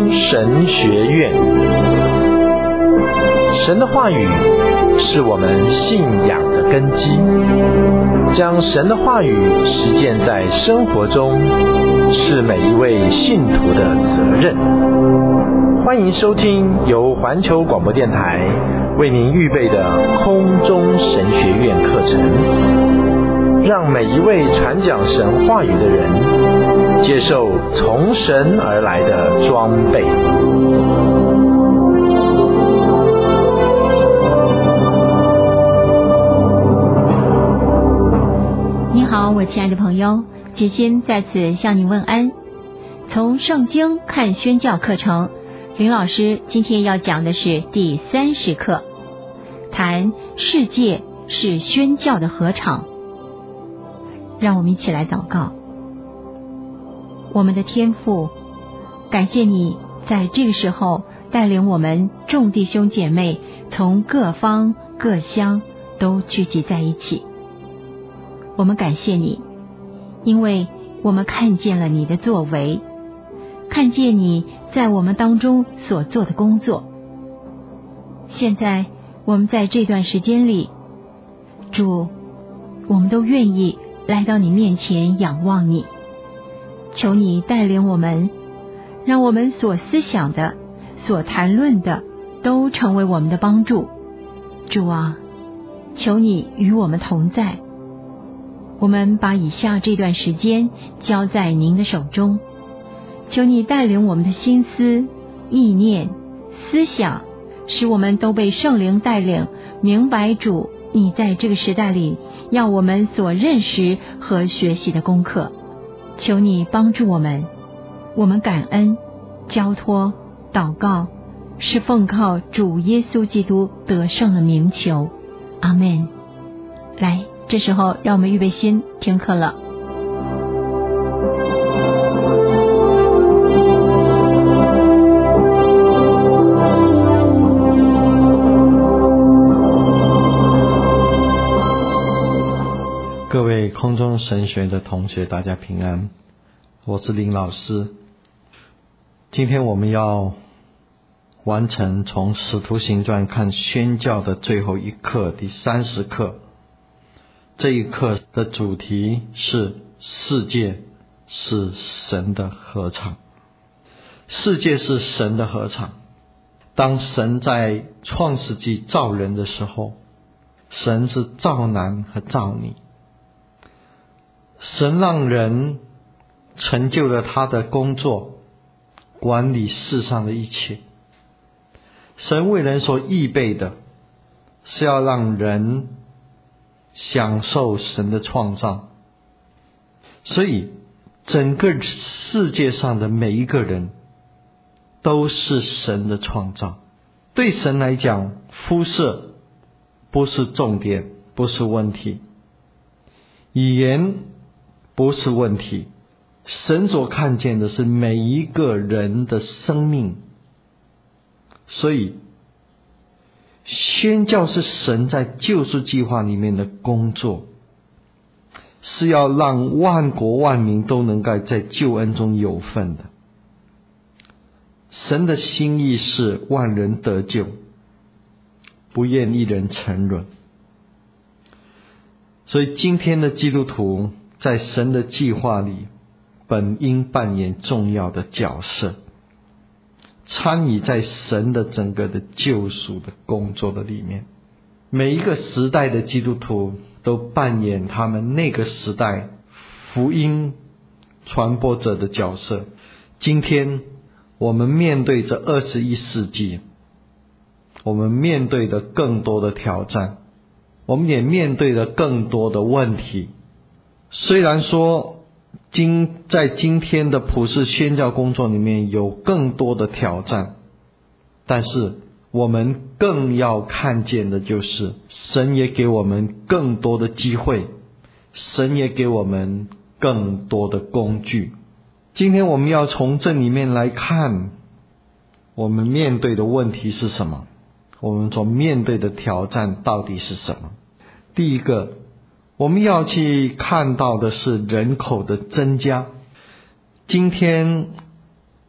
中神学院。神的话语是我们信仰的根基，将神的话语实践在生活中，是每一位信徒的责任。欢迎收听由环球广播电台为您预备的空中神学院课程，让每一位传讲神话语的人接受从神而来的装备。 你好，我亲爱的朋友，姐心在此向你问安。从圣经看宣教课程，林老师今天要讲的是第30课，谈世界是宣教的禾场。让我们一起来祷告。我们的天父，感谢你在这个时候带领我们众弟兄姐妹从各方各乡都聚集在一起。我们感谢你，因为我们看见了你的作为，看见你在我们当中所做的工作。现在我们在这段时间里，主，我们都愿意来到你面前仰望你，求你带领我们，让我们所思想的、所谈论的都成为我们的帮助。主啊，求你与我们同在。我们把以下这段时间交在您的手中，求你带领我们的心思、意念、思想，使我们都被圣灵带领，明白主你在这个时代里要我们所认识和学习的功课。求你帮助我们，我们感恩、交托、祷告，是奉靠主耶稣基督得胜的名求。阿们。来，这时候让我们预备心听课了。 各位空中神学的同学，大家平安，我是林老师。今天我们要完成从使徒行传看宣教的最后一课，第30课。这一课的主题是世界是神的禾场。世界是神的禾场。当神在创世纪造人的时候，神是造男和造女。神让人成就了他的工作，管理世上的一切。神为人所预备的是要让人享受神的创造，所以整个世界上的每一个人都是神的创造。对神来讲，肤色不是重点，不是问题，语言不是问题，神所看见的是每一个人的生命。所以宣教是神在救赎计划里面的工作，是要让万国万民都能够在救恩中有份的。神的心意是万人得救，不愿一人沉沦。所以今天的基督徒在神的计划里本应扮演重要的角色，参与在神的整个的救赎的工作的里面。每一个时代的基督徒都扮演他们那个时代福音传播者的角色。今天我们面对着21世纪，我们面对的更多的挑战，我们也面对了更多的问题。虽然说在今天的普世宣教工作里面有更多的挑战，但是我们更要看见的就是神也给我们更多的机会，神也给我们更多的工具。今天我们要从这里面来看，我们面对的问题是什么，我们所面对的挑战到底是什么。第一个，我们要去看到的是人口的增加。今天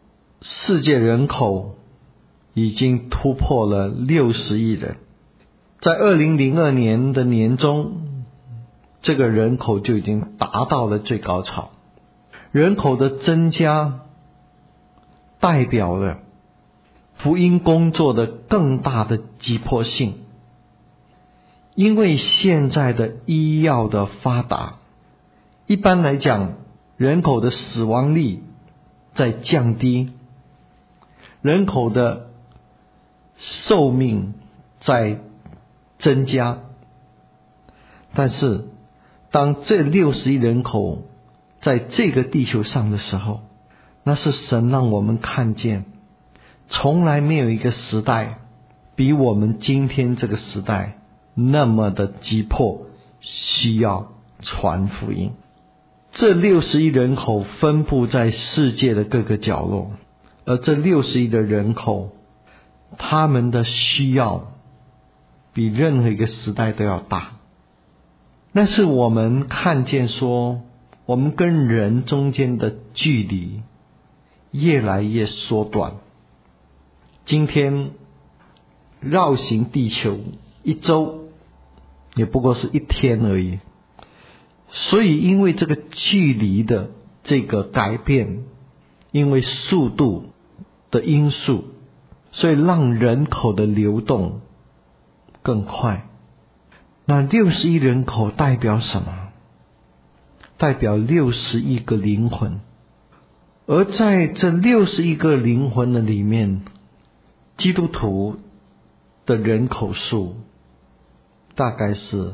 世界人口已经突破了60亿人，在2002年的年中，这个人口就已经达到了最高潮。人口的增加代表了福音工作的更大的急迫性，因为现在的医药的发达，一般来讲，人口的死亡率在降低，人口的寿命在增加。但是当这60亿人口在这个地球上的时候，那是神让我们看见，从来没有一个时代比我们今天这个时代那么的急迫，需要传福音。这60亿人口分布在世界的各个角落，而这60亿的人口，他们的需要比任何一个时代都要大。但是我们看见说，我们跟人中间的距离越来越缩短。今天绕行地球1周也不过是1天而已，所以因为这个距离的这个改变，因为速度的因素，所以让人口的流动更快。那60亿人口代表什么？代表60亿个灵魂。而在这60亿个灵魂的里面，基督徒的人口数大概是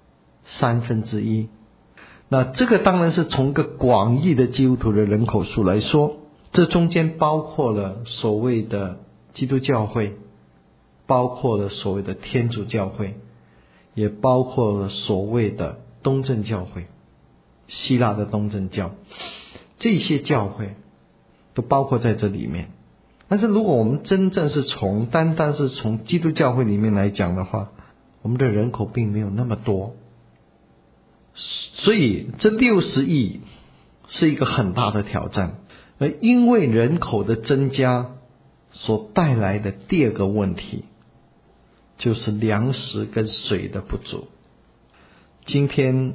1/3。那这个当然是从个广义的基督徒的人口数来说，这中间包括了所谓的基督教会，包括了所谓的天主教会，也包括了所谓的东正教会，希腊的东正教，这些教会都包括在这里面。但是如果我们真正是单单是从基督教会里面来讲的话，我们的人口并没有那么多。所以这60亿是一个很大的挑战。而因为人口的增加所带来的第二个问题，就是粮食跟水的不足。今天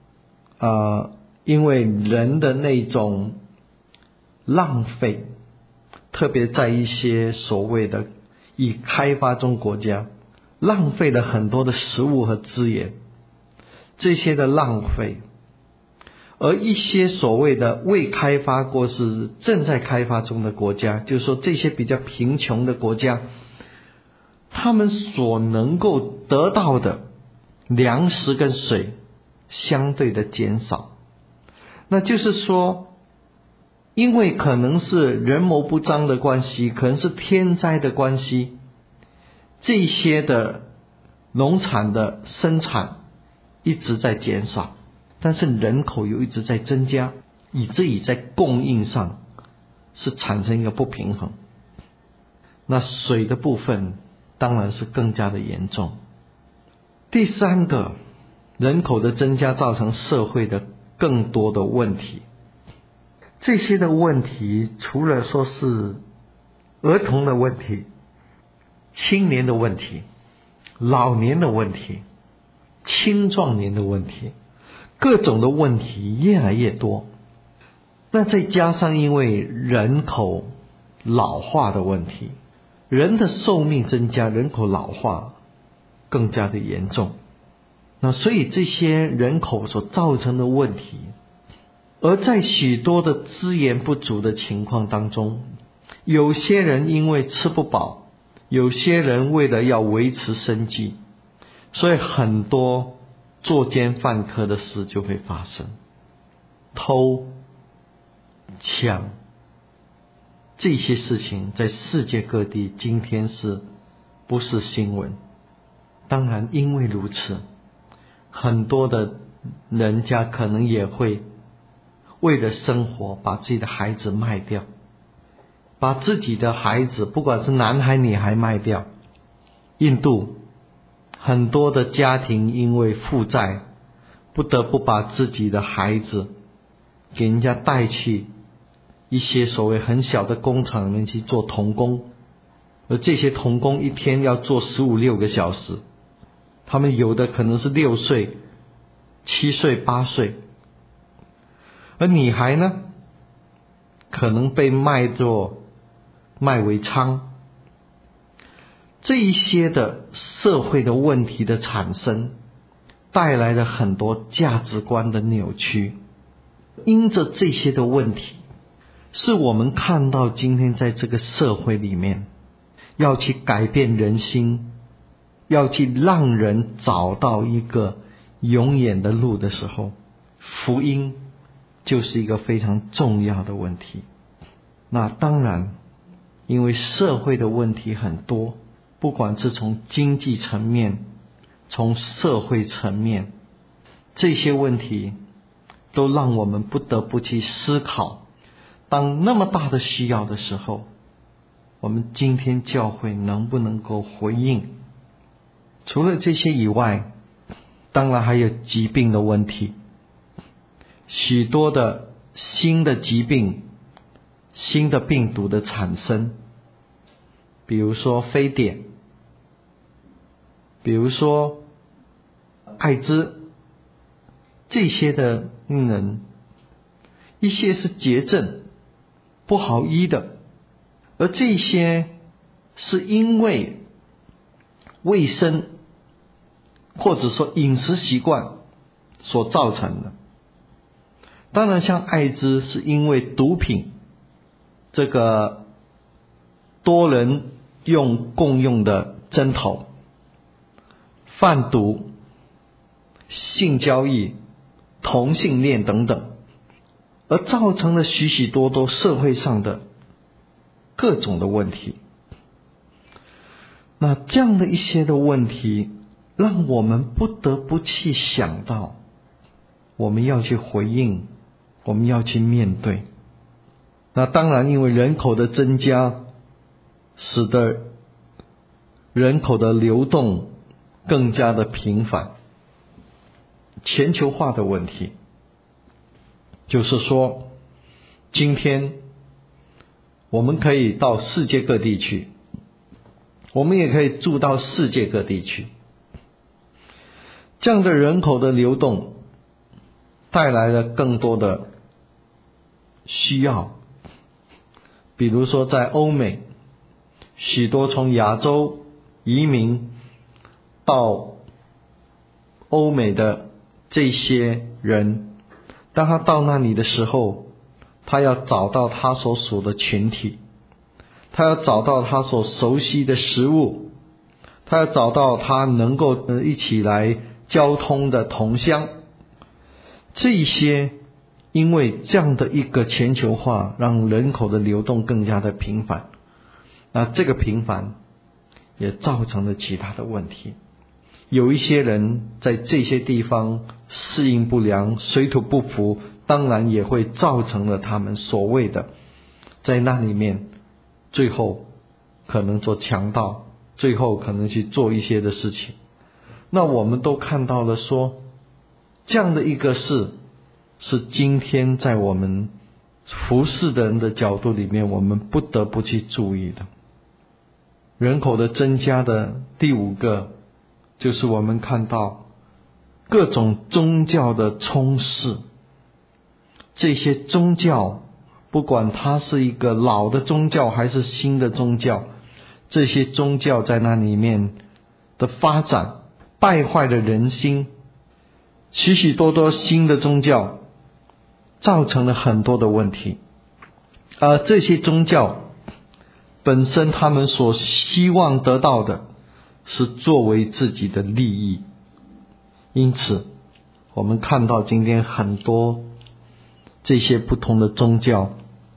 因为人的那种浪费，特别在一些所谓的已开发中国家，浪费了很多的食物和资源，这些的浪费，而一些所谓的未开发过是正在开发中的国家，就是说这些比较贫穷的国家，他们所能够得到的粮食跟水相对的减少。那就是说，因为可能是人谋不臧的关系，可能是天灾的关系，这些的农产的生产一直在减少，但是人口又一直在增加，以至于在供应上是产生一个不平衡。那水的部分当然是更加的严重。第三个，人口的增加造成社会的更多的问题。这些的问题除了说是儿童的问题、青年的问题、老年的问题、青壮年的问题，各种的问题越来越多。那再加上因为人口老化的问题，人的寿命增加，人口老化更加的严重。那所以这些人口所造成的问题，而在许多的资源不足的情况当中，有些人因为吃不饱，有些人为了要维持生计，所以很多作奸犯科的事就会发生，偷、抢，这些事情在世界各地今天是不是新闻？当然因为如此，很多的人家可能也会为了生活把自己的孩子卖掉，把自己的孩子不管是男孩女孩卖掉。印度很多的家庭因为负债，不得不把自己的孩子给人家带去一些所谓很小的工厂里面去做童工，而这些童工一天要做15-16个小时，他们有的可能是6岁、7岁、8岁，而女孩呢，可能被卖为娼。这一些的社会的问题的产生，带来了很多价值观的扭曲。因着这些的问题，是我们看到今天在这个社会里面，要去改变人心，要去让人找到一个永远的路的时候，福音就是一个非常重要的问题。那当然，因为社会的问题很多，不管是从经济层面，从社会层面，这些问题都让我们不得不去思考，当那么大的需要的时候，我们今天教会能不能够回应？除了这些以外，当然还有疾病的问题，许多的新的疾病、新的病毒的产生，比如说非典，比如说艾滋，这些的病人，一些是绝症，不好医的，而这些是因为卫生或者说饮食习惯所造成的。当然像艾滋是因为毒品，这个多人共用的针头、贩毒、性交易、同性恋等等，而造成了许许多多社会上的各种的问题。那这样的一些的问题，让我们不得不去想到，我们要去回应，我们要去面对。那当然因为人口的增加，使得人口的流动更加的频繁。全球化的问题，就是说今天我们可以到世界各地去，我们也可以住到世界各地去。这样的人口的流动带来了更多的需要，比如说在欧美，许多从亚洲移民到欧美的这些人，当他到那里的时候，他要找到他所属的群体，他要找到他所熟悉的食物，他要找到他能够一起来交通的同乡。这一些因为这样的一个全球化，让人口的流动更加的频繁，那这个频繁也造成了其他的问题。有一些人在这些地方适应不良，水土不服，当然也会造成了他们所谓的在那里面最后可能做强盗，最后可能去做一些的事情。那我们都看到了说，这样的一个事是今天在我们服侍的人的角度里面，我们不得不去注意的。人口的增加的第5个，就是我们看到各种宗教的充斥。这些宗教，不管它是一个老的宗教还是新的宗教，这些宗教在那里面的发展，败坏了人心。许许多多新的宗教造成了很多的问题，而这些宗教本身他们所希望得到的是作为自己的利益。因此我们看到今天很多这些不同的宗教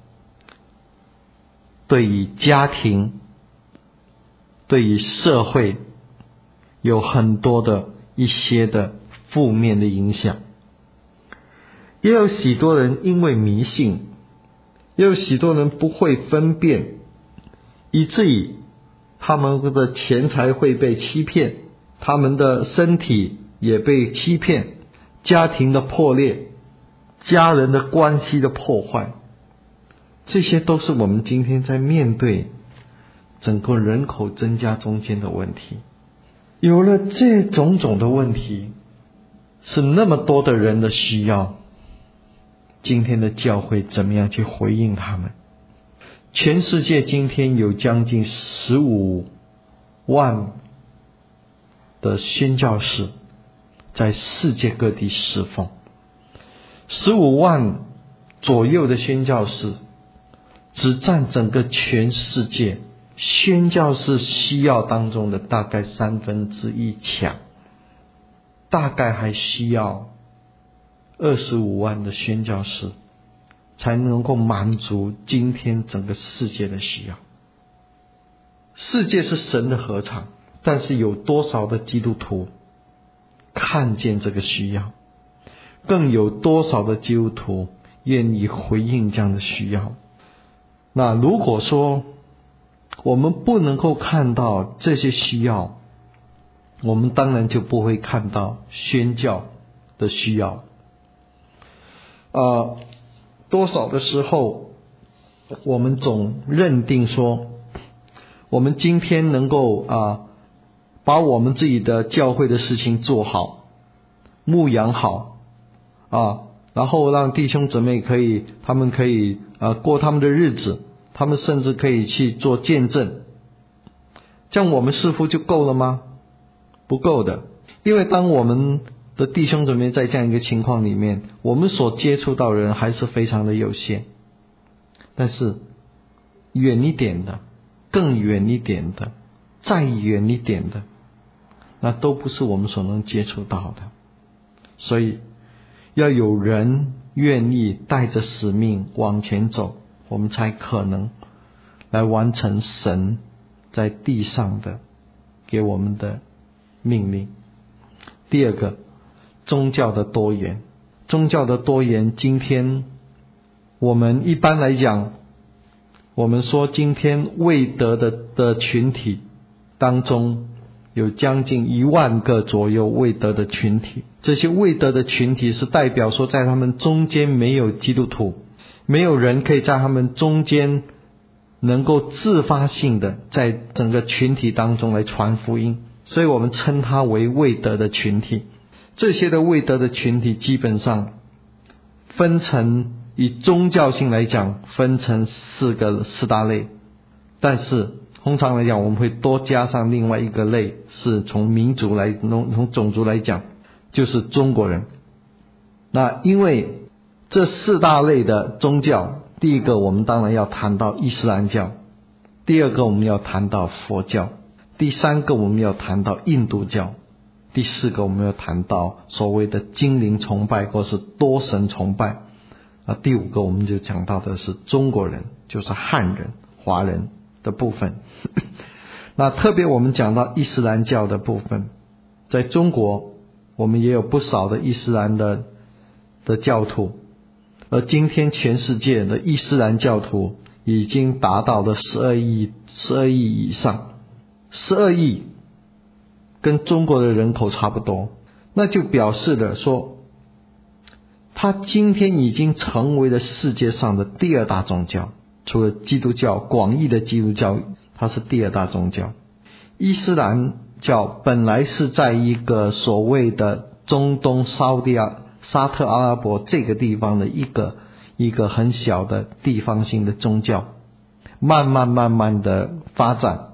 对于家庭、对于社会有很多的一些的负面的影响。也有许多人因为迷信，也有许多人不会分辨，以至于他们的钱财会被欺骗，他们的身体也被欺骗，家庭的破裂，家人的关系的破坏， 这些都是我们今天在面对整个人口增加中间的问题。有了这种种的问题，是那么多的人的需要，今天的教会怎么样去回应他们？全世界今天有将近15万的宣教士在世界各地侍奉，15万左右的宣教士只占整个全世界宣教士需要当中的大概1/3强，大概还需要25万的宣教士才能够满足今天整个世界的需要。世界是神的禾场，但是有多少的基督徒看见这个需要，更有多少的基督徒愿意回应这样的需要。那如果说我们不能够看到这些需要，我们当然就不会看到宣教的需要。多少的时候我们总认定说，我们今天能够把我们自己的教会的事情做好，牧养好然后让弟兄姊妹他们可以过他们的日子，他们甚至可以去做见证，这样我们似乎就够了吗？不够的。因为当我们的弟兄姊妹在这样一个情况里面，我们所接触到的人还是非常的有限。但是远一点的，更远一点的，再远一点的，那都不是我们所能接触到的。所以要有人愿意带着使命往前走，我们才可能来完成神在地上的给我们的命令。第二个，宗教的多元。宗教的多元，今天我们一般来讲，我们说今天未得的群体当中有将近1万个左右未得的群体。这些未得的群体是代表说在他们中间没有基督徒，没有人可以在他们中间能够自发性的在整个群体当中来传福音，所以我们称它为未得的群体。这些的未得的群体基本上分成，以宗教性来讲分成四大类，但是通常来讲我们会多加上另外一个类，是从从种族来讲，就是中国人。那因为这4大类的宗教，第一个我们当然要谈到伊斯兰教，第二个我们要谈到佛教，第三个我们要谈到印度教，第四个我们要谈到所谓的精灵崇拜或是多神崇拜，第五个我们就讲到的是中国人，就是汉人华人的部分。那特别我们讲到伊斯兰教的部分，在中国我们也有不少的伊斯兰的教徒，而今天全世界的伊斯兰教徒已经达到了12亿以上，12亿跟中国的人口差不多，那就表示了说，它今天已经成为了世界上的第2大宗教，除了基督教，广义的基督教，它是第2大宗教。伊斯兰教本来是在一个所谓的中东沙特阿拉伯这个地方的一个很小的地方性的宗教，慢慢的发展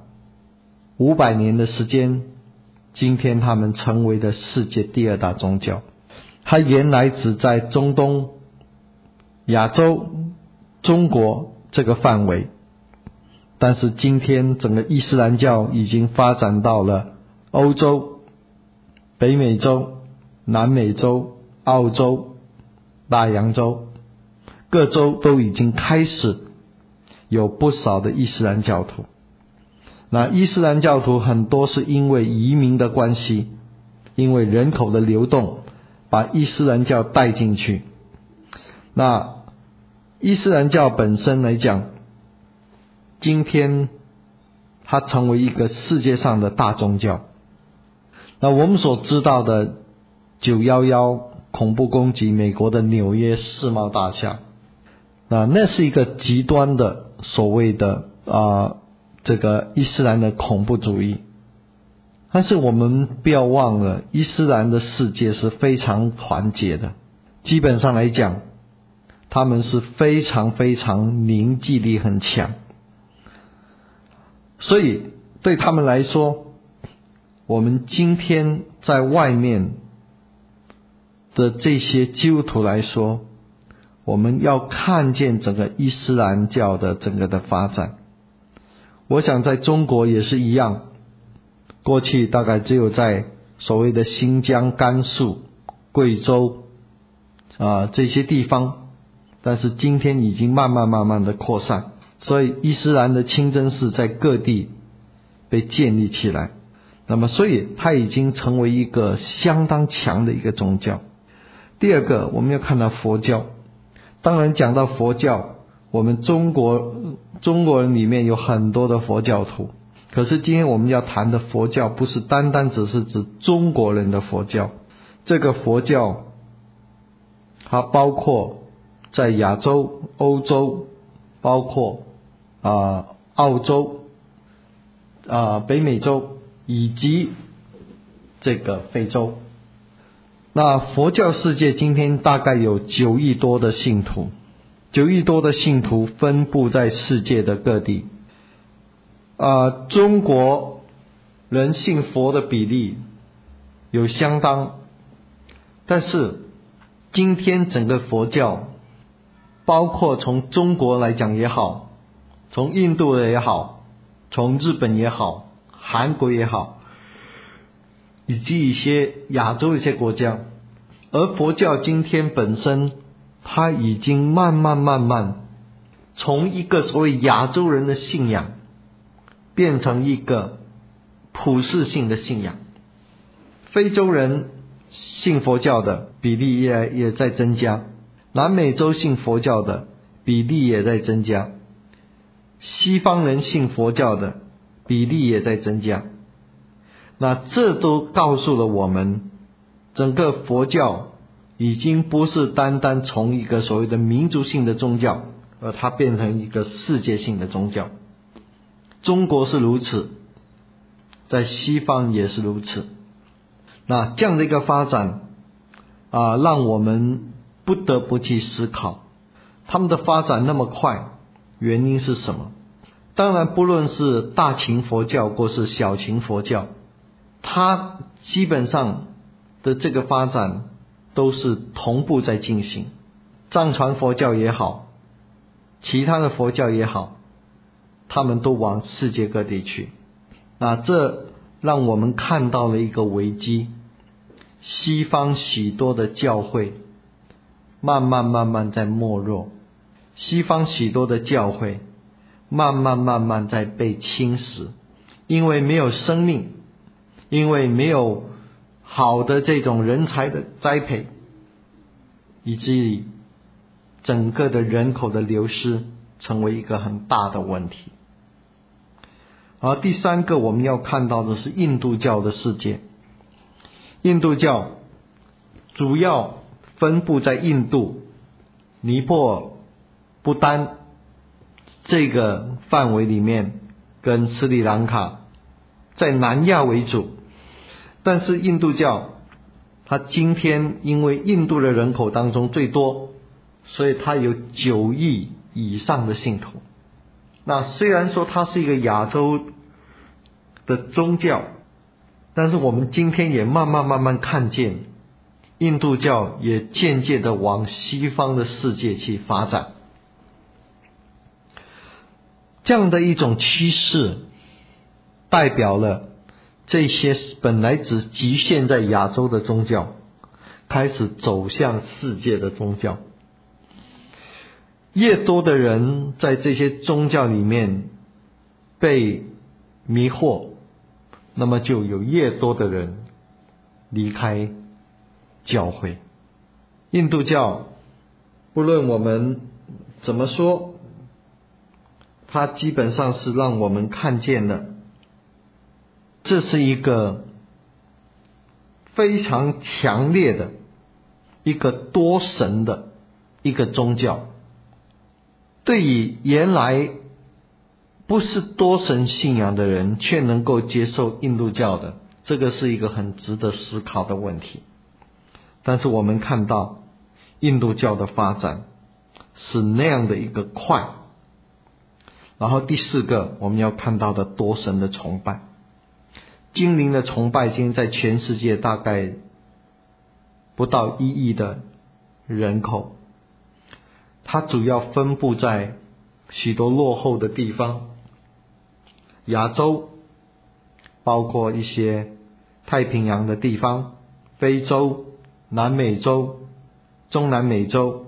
，500年的时间，今天他们成为了世界第2大宗教。它原来只在中东、亚洲、中国这个范围，但是今天整个伊斯兰教已经发展到了欧洲、北美洲、南美洲、澳洲、大洋洲，各州都已经开始有不少的伊斯兰教徒。那伊斯兰教徒很多是因为移民的关系，因为人口的流动，把伊斯兰教带进去。那伊斯兰教本身来讲，今天它成为一个世界上的大宗教。那我们所知道的911恐怖攻击美国的纽约世贸大厦， 那是一个极端的所谓的这个伊斯兰的恐怖主义。但是我们不要忘了，伊斯兰的世界是非常团结的，基本上来讲他们是非常非常凝聚力很强，所以对他们来说，我们今天在外面的这些基督徒来说，我们要看见整个伊斯兰教的整个的发展。我想在中国也是一样，过去大概只有在所谓的新疆、甘肃、贵州这些地方，但是今天已经慢慢的扩散，所以伊斯兰的清真寺在各地被建立起来，那么所以它已经成为一个相当强的一个宗教。第二个，我们要看到佛教。当然讲到佛教，我们中国人里面有很多的佛教徒，可是今天我们要谈的佛教不是单单只是指中国人的佛教，这个佛教它包括在亚洲、欧洲，包括澳洲、北美洲以及这个非洲。那佛教世界今天大概有9亿多的信徒，9亿多的信徒分布在世界的各地。中国人信佛的比例有相当，但是今天整个佛教，包括从中国来讲也好，从印度也好，从日本也好，韩国也好，以及一些亚洲一些国家，而佛教今天本身它已经慢慢从一个所谓亚洲人的信仰变成一个普世性的信仰。非洲人信佛教的比例也在增加，南美洲信佛教的比例也在增加，西方人信佛教的比例也在增加。那这都告诉了我们，整个佛教已经不是单单从一个所谓的民族性的宗教，而它变成一个世界性的宗教。中国是如此，在西方也是如此。那这样的一个发展让我们不得不去思考，他们的发展那么快，原因是什么？当然不论是大乘佛教或是小乘佛教，它基本上的这个发展都是同步在进行。藏传佛教也好，其他的佛教也好，他们都往世界各地去。那这让我们看到了一个危机，西方许多的教会慢慢在没落，西方许多的教会慢慢在被侵蚀，因为没有生命，因为没有好的这种人才的栽培，以至于整个的人口的流失成为一个很大的问题。而第三个我们要看到的是印度教的世界。印度教主要分布在印度、尼泊尔、不丹这个范围里面，跟斯里兰卡，在南亚为主。但是印度教它今天因为印度的人口当中最多，所以它有9亿以上的信徒。那虽然说它是一个亚洲的宗教，但是我们今天也慢慢看见印度教也渐渐的往西方的世界去发展。这样的一种趋势代表了这些本来只局限在亚洲的宗教开始走向世界的宗教。越多的人在这些宗教里面被迷惑，那么就有越多的人离开教会。印度教不论我们怎么说，它基本上是让我们看见了，这是一个非常强烈的一个多神的一个宗教。 对于原来不是多神信仰的人却能够接受印度教的，这个是一个很值得思考的问题。但是我们看到印度教的发展是那样的一个快。然后第四个我们要看到的多神的崇拜，精灵的崇拜今天在全世界大概不到1亿的人口，它主要分布在许多落后的地方，亚洲，包括一些太平洋的地方，非洲、南美洲、中南美洲。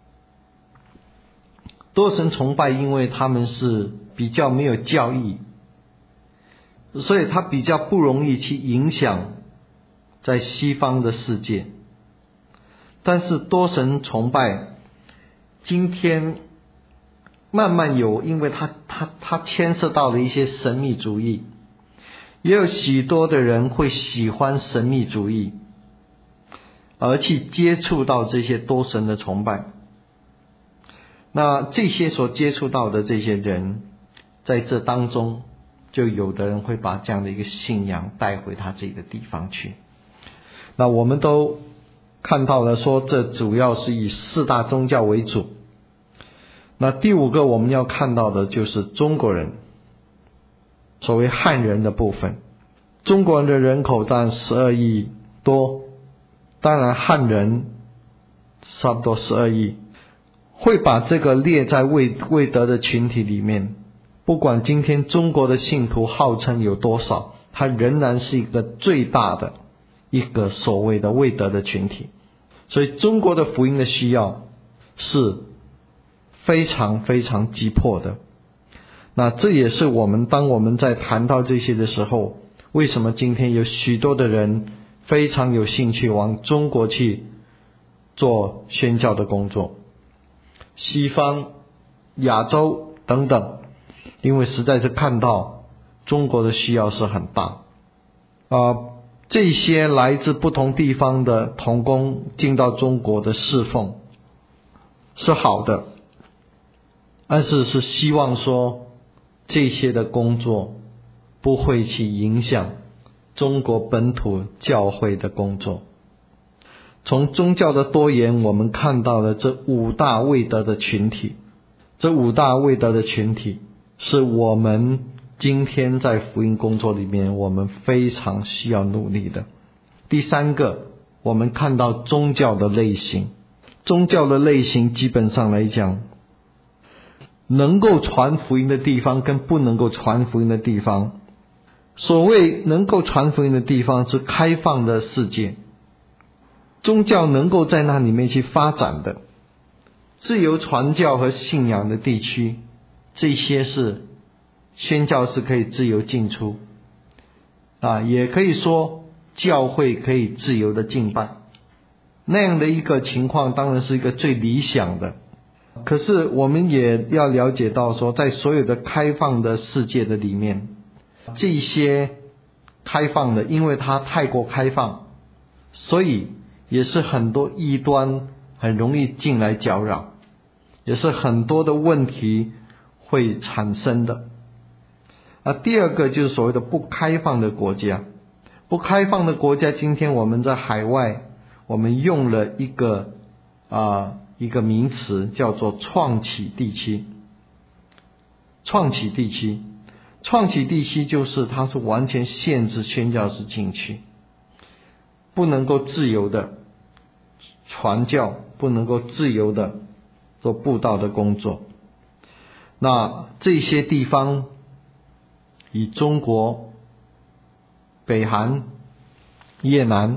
多神崇拜因为他们是比较没有教义，所以它比较不容易去影响在西方的世界。但是多神崇拜今天慢慢有，因为它牵涉到了一些神秘主义，也有许多的人会喜欢神秘主义，而去接触到这些多神的崇拜。那这些所接触到的这些人，在这当中就有的人会把这样的一个信仰带回他自己的地方去。那我们都看到了说，这主要是以4大宗教为主。那第5个我们要看到的就是中国人，所谓汉人的部分。中国人的人口当然12亿多，当然汉人差不多12亿，会把这个列在未得的群体里面。不管今天中国的信徒号称有多少，它仍然是一个最大的一个所谓的未得的群体。所以中国的福音的需要是非常非常急迫的。那这也是当我们在谈到这些的时候，为什么今天有许多的人非常有兴趣往中国去做宣教的工作，西方、亚洲等等，因为实在是看到中国的需要是很大。这些来自不同地方的同工进到中国的侍奉是好的，但是是希望说这些的工作不会去影响中国本土教会的工作。从宗教的多元，我们看到了这5大未得的群体。这5大未得的群体是我们今天在福音工作里面我们非常需要努力的。第3个，我们看到宗教的类型。宗教的类型基本上来讲，能够传福音的地方跟不能够传福音的地方。所谓能够传福音的地方是开放的世界，宗教能够在那里面去发展的，自由传教和信仰的地区，这些是宣教士可以自由进出，也可以说教会可以自由的敬拜。那样的一个情况当然是一个最理想的。可是我们也要了解到说，在所有的开放的世界的里面，这些开放的因为它太过开放，所以也是很多异端很容易进来搅扰，也是很多的问题会产生的。第2个就是所谓的不开放的国家。不开放的国家，今天我们在海外我们用了一个名词叫做创启地区。创启地区，创启地区就是它是完全限制宣教士进去，不能够自由的传教，不能够自由的做布道的工作。那这些地方以中国、北韩、越南、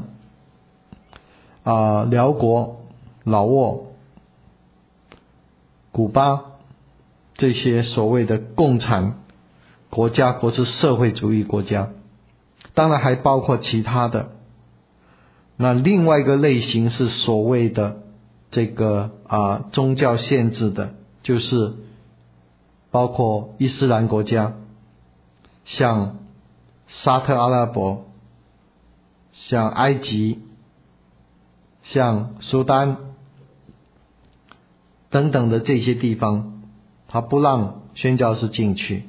辽国、老挝、古巴这些所谓的共产国家或是社会主义国家，当然还包括其他的。那另外一个类型是所谓的这个宗教限制的，就是包括伊斯兰国家，像沙特阿拉伯、像埃及、像苏丹等等的这些地方， 他不让宣教士进去。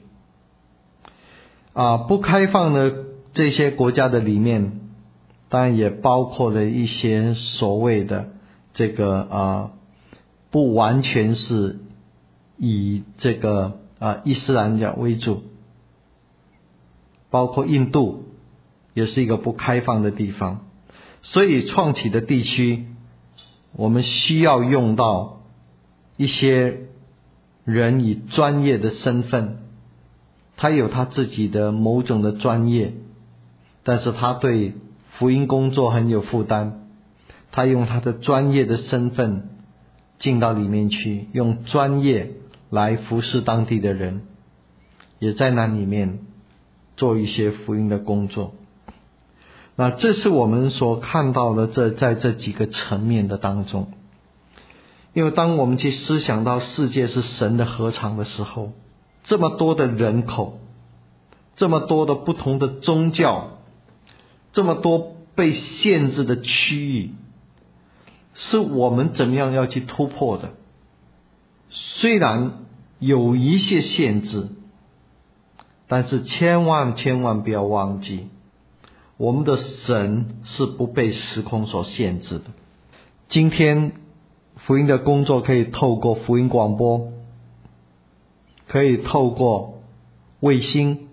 不开放的这些国家的里面，当然也包括了一些所谓的这个不完全是以这个伊斯兰教为主，包括印度也是一个不开放的地方。所以创启的地区，我们需要用到一些人以专业的身份，他有他自己的某种的专业，但是他对福音工作很有负担，他用他的专业的身份进到里面去，用专业来服侍当地的人，也在那里面做一些福音的工作。那这是我们所看到的在这几个层面的当中。因为当我们去思想到世界是神的合场的时候，这么多的人口，这么多的不同的宗教，这么多被限制的区域，是我们怎么样要去突破的。虽然有一些限制，但是千万不要忘记，我们的神是不被时空所限制的。今天福音的工作可以透过福音广播，可以透过卫星，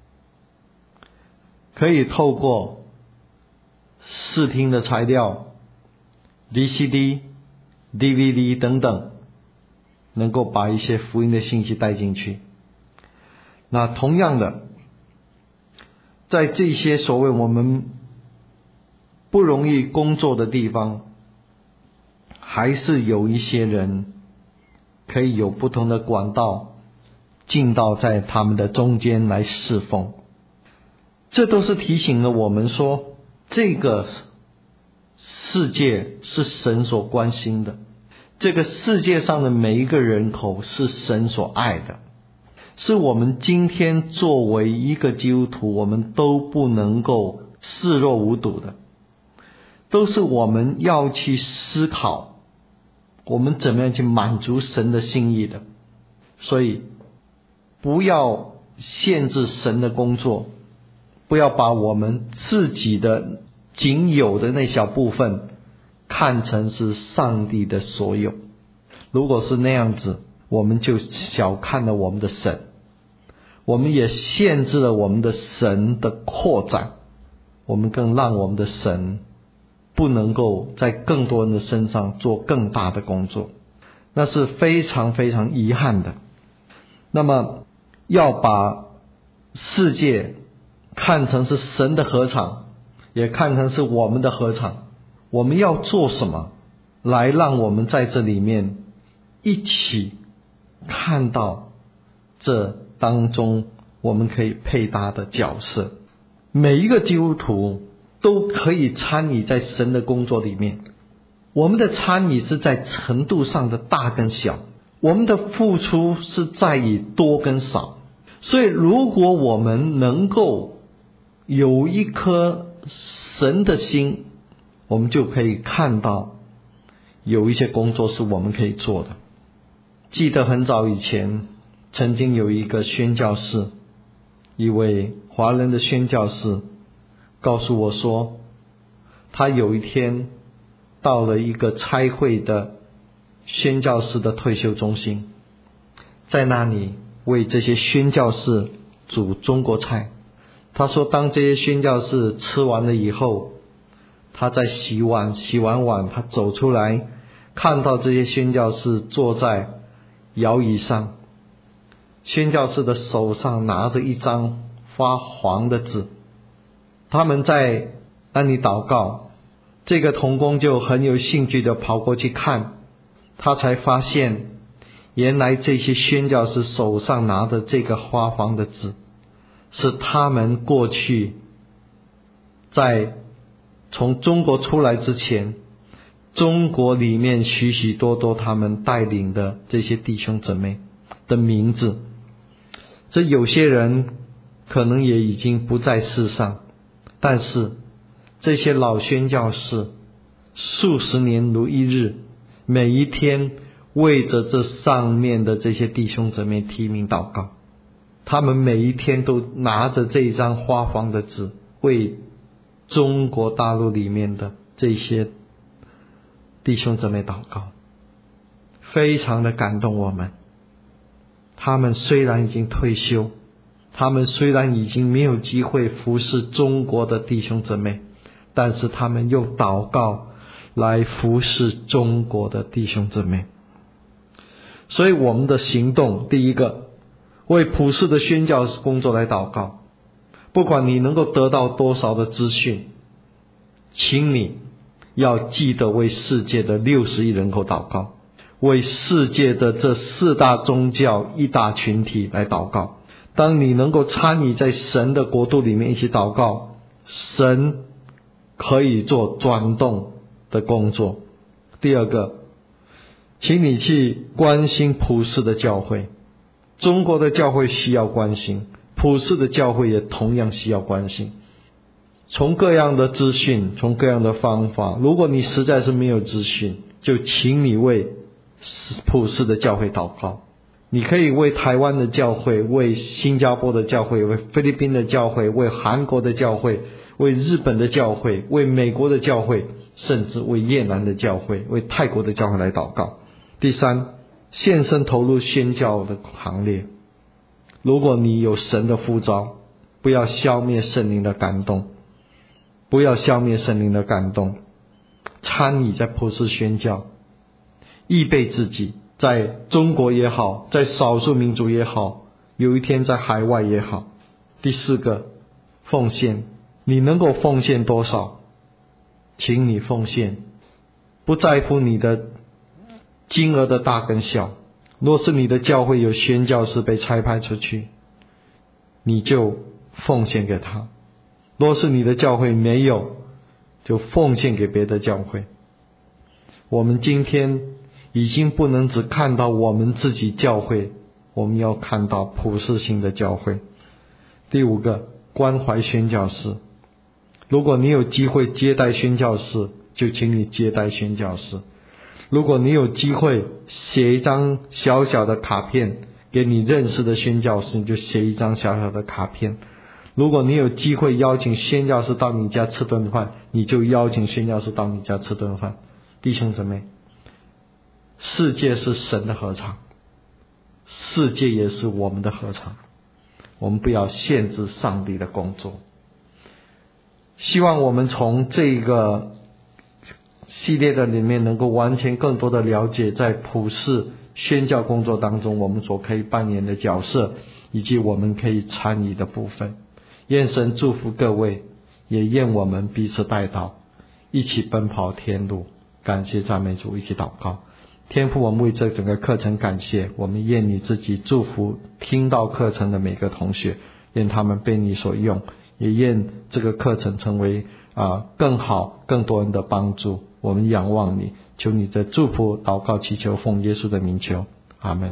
可以透过视听的材料 DCD、DVD 等等，能够把一些福音的信息带进去。那同样的，在这些所谓我们不容易工作的地方，还是有一些人可以有不同的管道进到在他们的中间来侍奉。这都是提醒了我们说，这个世界是神所关心的，这个世界上的每一个人口是神所爱的，是我们今天作为一个基督徒，我们都不能够视若无睹的，都是我们要去思考我们怎么样去满足神的心意的。所以不要限制神的工作，不要把我们自己的仅有的那小部分看成是上帝的所有。如果是那样子，我们就小看了我们的神，我们也限制了我们的神的扩展，我们更让我们的神不能够在更多人的身上做更大的工作，那是非常遗憾的。那么要把世界看成是神的合场，也看成是我们的合场，我们要做什么来让我们在这里面一起看到这当中我们可以配搭的角色。每一个基督徒都可以参与在神的工作里面，我们的参与是在程度上的大跟小，我们的付出是在于多跟少。所以如果我们能够有一颗神的心，我们就可以看到有一些工作是我们可以做的。记得很早以前曾经有一个宣教士，一位华人的宣教士告诉我说，他有一天到了一个差会的宣教士的退休中心，在那里为这些宣教士煮中国菜。他说当这些宣教士吃完了以后，他在洗碗，洗完碗他走出来，看到这些宣教士坐在摇椅上，宣教士的手上拿着一张发黄的纸，他们在那里祷告。这个同工就很有兴趣的跑过去看，他才发现原来这些宣教士手上拿的这个发黄的纸，是他们过去在从中国出来之前，中国里面许许多多他们带领的这些弟兄姊妹的名字。这有些人可能也已经不在世上，但是这些老宣教士数十年如一日，每一天为着这上面的这些弟兄姊妹提名祷告。他们每一天都拿着这一张花黄的纸，为中国大陆里面的这些弟兄姊妹祷告，非常的感动我们。他们虽然已经退休，他们虽然已经没有机会服侍中国的弟兄姊妹，但是他们用祷告来服侍中国的弟兄姊妹。所以我们的行动，第一个，为普世的宣教工作来祷告。不管你能够得到多少的资讯，请你要记得为世界的60亿人口祷告，为世界的这4大宗教一大群体来祷告。当你能够参与在神的国度里面一起祷告，神可以做转动的工作。第二个，请你去关心普世的教会。中国的教会需要关心，普世的教会也同样需要关心。从各样的资讯，从各样的方法，如果你实在是没有资讯，就请你为普世的教会祷告。你可以为台湾的教会，为新加坡的教会，为菲律宾的教会，为韩国的教会，为日本的教会，为美国的教会，甚至为越南的教会，为泰国的教会来祷告。第三，献身投入宣教的行列。如果你有神的呼召，不要消灭圣灵的感动，不要消灭圣灵的感动，参与在普世宣教，预备自己，在中国也好，在少数民族也好，有一天在海外也好。第四个，奉献。你能够奉献多少，请你奉献，不在乎你的金额的大跟小。若是你的教会有宣教士被差派出去，你就奉献给他；若是你的教会没有，就奉献给别的教会。我们今天已经不能只看到我们自己教会，我们要看到普世性的教会。第五个，关怀宣教士。如果你有机会接待宣教士，就请你接待宣教士。如果你有机会写一张小小的卡片给你认识的宣教士，你就写一张小小的卡片。如果你有机会邀请宣教士到你家吃顿饭，你就邀请宣教士到你家吃顿饭。弟兄姊妹，世界是神的合场，世界也是我们的合场，我们不要限制上帝的工作。希望我们从这个系列的里面能够完全更多的了解在普世宣教工作当中我们所可以扮演的角色，以及我们可以参与的部分。愿神祝福各位，也愿我们彼此代祷，一起奔跑天路。感谢赞美主，一起祷告。天父，我们为这整个课程感谢，我们愿你自己祝福听到课程的每个同学，愿他们被你所用，也愿这个课程成为更好更多人的帮助。我们仰望你，求你的祝福，祷告祈求，奉耶稣的名求，阿们。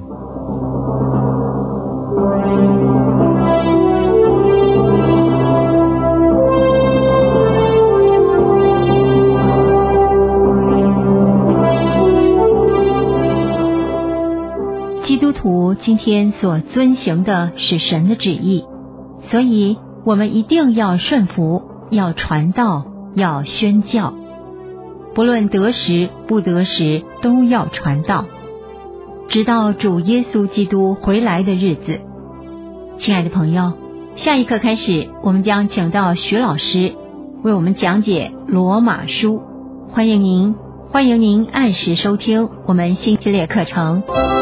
基督徒今天所遵行的是神的旨意，所以我们一定要顺服，要传道，要宣教，不论得时不得时都要传道，直到主耶稣基督回来的日子。亲爱的朋友，下一课开始，我们将请到徐老师为我们讲解罗马书。欢迎您按时收听我们新系列课程。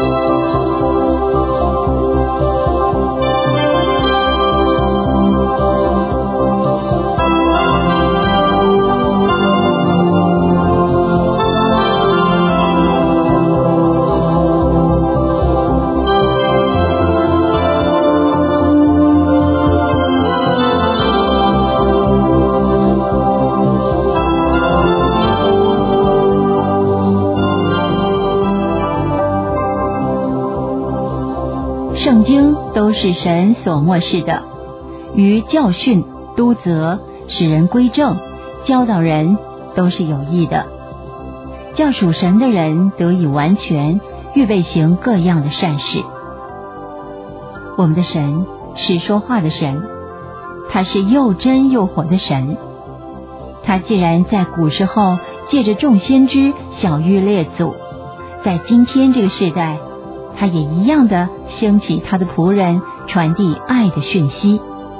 圣经都是神所默示的，于教训、督责、使人归正、教导人，都是有益的，叫属神的人得以完全， 预备行各样的善事。我们的神是说话的神，他是又真又活的神。他既然在古时候借着众先知晓谕列祖，在今天这个世代，他也一样的兴起他的仆人，传递爱的讯息。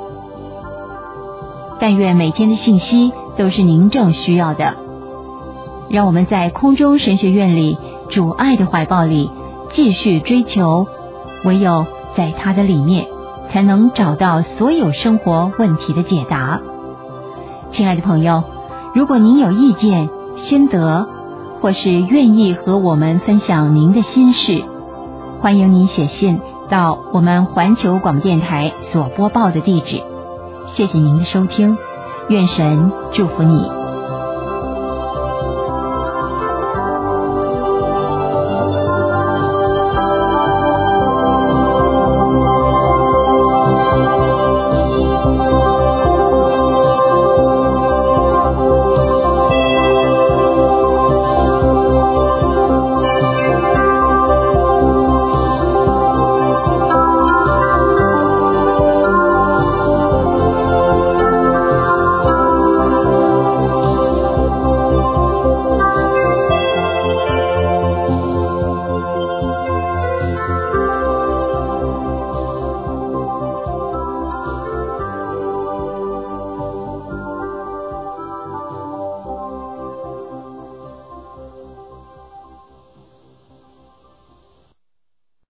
但愿每天的信息都是您正需要的。让我们在空中神学院里，主爱的怀抱里继续追求，唯有在他的里面，才能找到所有生活问题的解答。亲爱的朋友，如果您有意见、心得，或是愿意和我们分享您的心事，欢迎您写信到我们环球广播电台所播报的地址。谢谢您的收听，愿神祝福你。